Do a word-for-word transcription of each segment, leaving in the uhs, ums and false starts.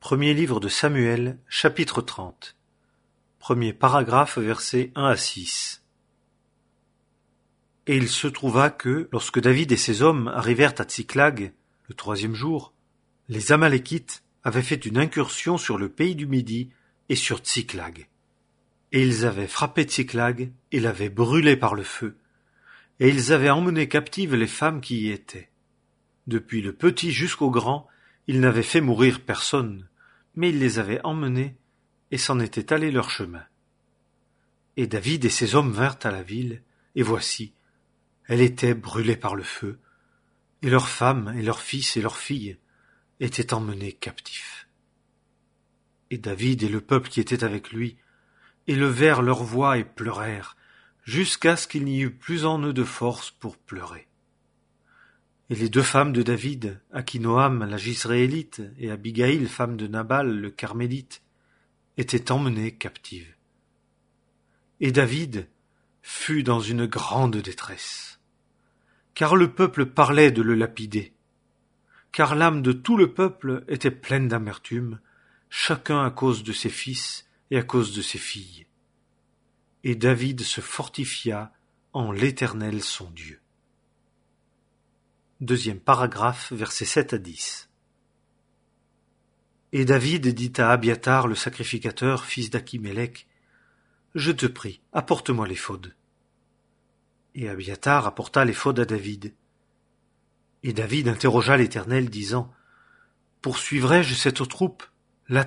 Premier livre de Samuel, chapitre trente. Premier paragraphe, versets un à six. Et il se trouva que, lorsque David et ses hommes arrivèrent à Tsiklag, le troisième jour, les Amalékites avaient fait une incursion sur le pays du Midi et sur Tsiklag. Et ils avaient frappé Tsiklag et l'avaient brûlé par le feu. Et ils avaient emmené captives les femmes qui y étaient. Depuis le petit jusqu'au grand, ils n'avaient fait mourir personne, mais ils les avaient emmenés et s'en étaient allés leur chemin. Et David et ses hommes vinrent à la ville, et voici, elle était brûlée par le feu, et leurs femmes et leurs fils et leurs filles étaient emmenés captifs. Et David et le peuple qui était avec lui élevèrent leur voix et pleurèrent, jusqu'à ce qu'il n'y eût plus en eux de force pour pleurer. Et les deux femmes de David, Akinoam la Jisréélite et Abigaïl, femme de Nabal le Carmélite, étaient emmenées captives. Et David fut dans une grande détresse, car le peuple parlait de le lapider, car l'âme de tout le peuple était pleine d'amertume, chacun à cause de ses fils et à cause de ses filles. Et David se fortifia en l'Éternel son Dieu. Deuxième paragraphe, versets sept à dix. Et David dit à Abiatar le sacrificateur, fils d'Achimélec, « Je te prie, apporte-moi l'éphod. » Et Abiatar apporta l'éphod à David. Et David interrogea l'Éternel, disant, « Poursuivrai-je cette troupe? L'atteindrai-je »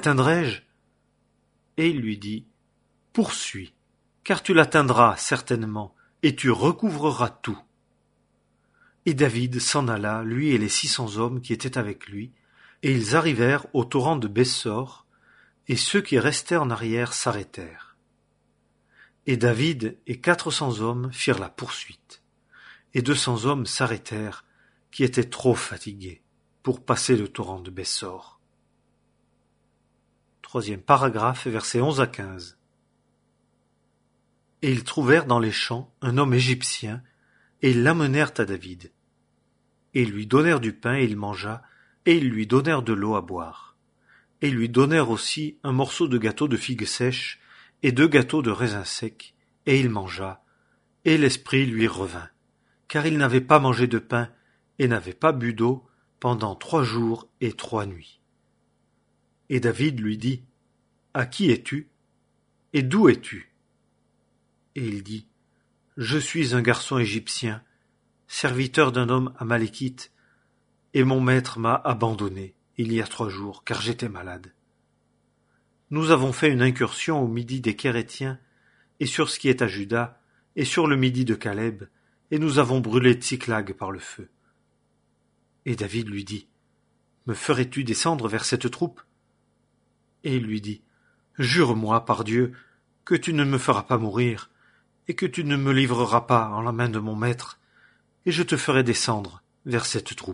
Et il lui dit, « Poursuis, car tu l'atteindras certainement, et tu recouvreras tout. » Et David s'en alla, lui et les six cents hommes qui étaient avec lui, et ils arrivèrent au torrent de Bessor, et ceux qui restaient en arrière s'arrêtèrent. Et David et quatre cents hommes firent la poursuite, et deux cents hommes s'arrêtèrent, qui étaient trop fatigués, pour passer le torrent de Bessor. Troisième paragraphe, versets onze à quinze. Et ils trouvèrent dans les champs un homme égyptien, et ils l'amenèrent à David. Et ils lui donnèrent du pain, et il mangea, et ils lui donnèrent de l'eau à boire. Et ils lui donnèrent aussi un morceau de gâteau de figues sèches, et deux gâteaux de raisins secs, et il mangea, et l'esprit lui revint, car il n'avait pas mangé de pain, et n'avait pas bu d'eau, pendant trois jours et trois nuits. Et David lui dit, « À qui es-tu? Et d'où es-tu? » Et il dit, « Je suis un garçon égyptien, serviteur d'un homme amalékite, et mon maître m'a abandonné il y a trois jours, car j'étais malade. Nous avons fait une incursion au midi des Kérétiens, et sur ce qui est à Juda, et sur le midi de Caleb, et nous avons brûlé Tsiklag par le feu. » Et David lui dit, « Me ferais-tu descendre vers cette troupe? » Et il lui dit, « Jure-moi par Dieu que tu ne me feras pas mourir, et que tu ne me livreras pas en la main de mon maître, et je te ferai descendre vers cette troupe. »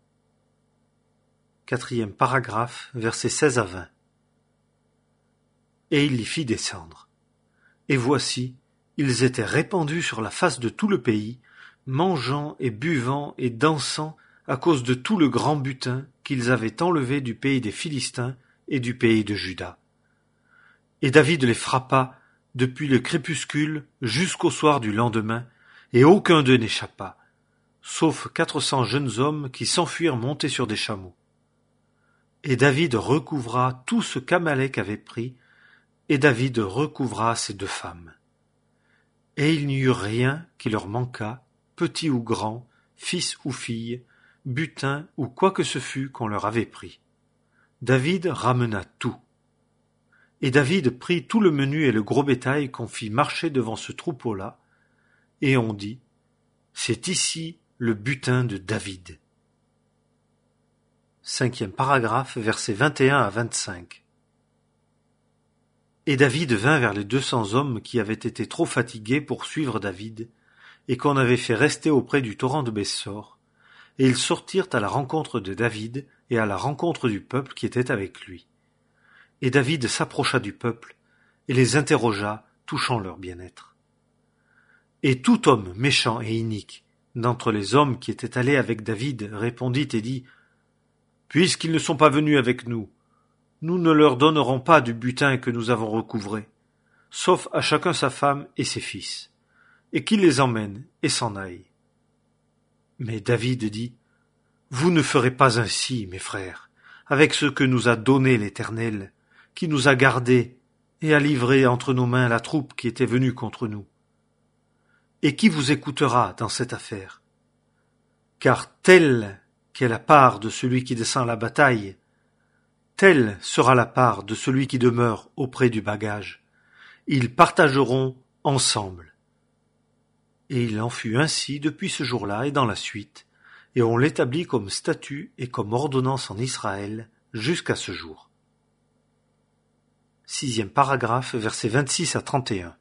Quatrième paragraphe, versets seize à vingt. Et il l'y fit descendre. Et voici, ils étaient répandus sur la face de tout le pays, mangeant et buvant et dansant à cause de tout le grand butin qu'ils avaient enlevé du pays des Philistins et du pays de Juda. Et David les frappa depuis le crépuscule jusqu'au soir du lendemain, et aucun d'eux n'échappa, sauf quatre cents jeunes hommes qui s'enfuirent montés sur des chameaux. Et David recouvra tout ce qu'Amalek avait pris, et David recouvra ses deux femmes. Et il n'y eut rien qui leur manqua, petit ou grand, fils ou fille, butin ou quoi que ce fût qu'on leur avait pris. David ramena tout. Et David prit tout le menu et le gros bétail qu'on fit marcher devant ce troupeau-là, et on dit, « C'est ici le butin de David. » Cinquième paragraphe, versets vingt et un à vingt-cinq. Et David vint vers les deux cents hommes qui avaient été trop fatigués pour suivre David, et qu'on avait fait rester auprès du torrent de Bessor, et ils sortirent à la rencontre de David et à la rencontre du peuple qui était avec lui. Et David s'approcha du peuple, et les interrogea, touchant leur bien-être. Et tout homme méchant et inique, d'entre les hommes qui étaient allés avec David, répondit et dit, « Puisqu'ils ne sont pas venus avec nous, nous ne leur donnerons pas du butin que nous avons recouvré, sauf à chacun sa femme et ses fils, et qu'ils les emmènent et s'en aillent. Mais David dit, vous ne ferez pas ainsi, mes frères, avec ce que nous a donné l'Éternel, qui nous a gardés et a livré entre nos mains la troupe qui était venue contre nous. Et qui vous écoutera dans cette affaire? Car telle qu'est la part de celui qui descend à la bataille, telle sera la part de celui qui demeure auprès du bagage. Ils partageront ensemble. Et il en fut ainsi depuis ce jour-là et dans la suite, et on l'établit comme statut et comme ordonnance en Israël jusqu'à ce jour. Sixième paragraphe, versets vingt-six à trente et un.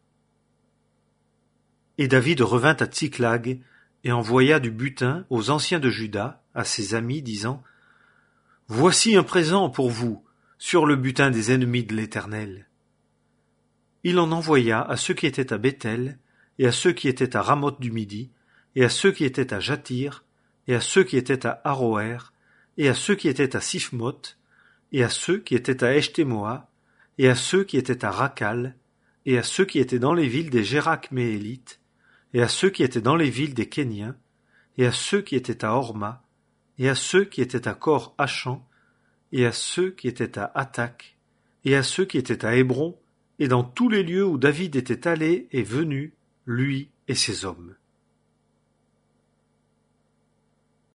Et David revint à Tsiklag et envoya du butin aux anciens de Juda, à ses amis, disant « Voici un présent pour vous sur le butin des ennemis de l'Éternel. » Il en envoya à ceux qui étaient à Béthel, et à ceux qui étaient à Ramoth du Midi, et à ceux qui étaient à Jatir, et à ceux qui étaient à Aroer, et à ceux qui étaient à Siphmoth, et à ceux qui étaient à Eshtemoa, et à ceux qui étaient à Rakal, et à ceux qui étaient dans les villes des Gérak-Méélites, et à ceux qui étaient dans les villes des Kéniens, et à ceux qui étaient à Horma, et à ceux qui étaient à Cor-Hachan, et à ceux qui étaient à Attaque, et à ceux qui étaient à Hébron, et dans tous les lieux où David était allé et venu, lui et ses hommes.